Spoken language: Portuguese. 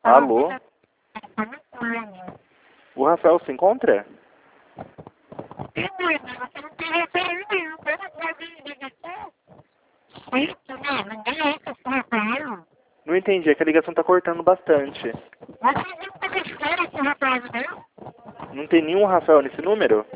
Alô? O Rafael se encontra? Não entendi, é que a ligação tá cortando bastante. Não tem nenhum Rafael nesse número?